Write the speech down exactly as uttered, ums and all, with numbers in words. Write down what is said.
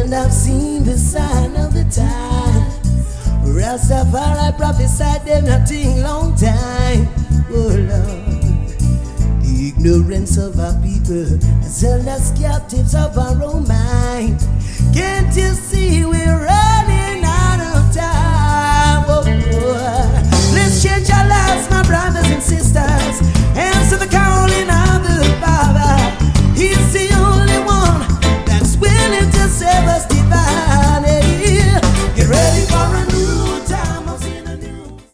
and I've seen the sign of the time. Rastafari prophesied them nothing long time. Oh Lord, the ignorance of our people has held us captives of our own mind. Can't you see we're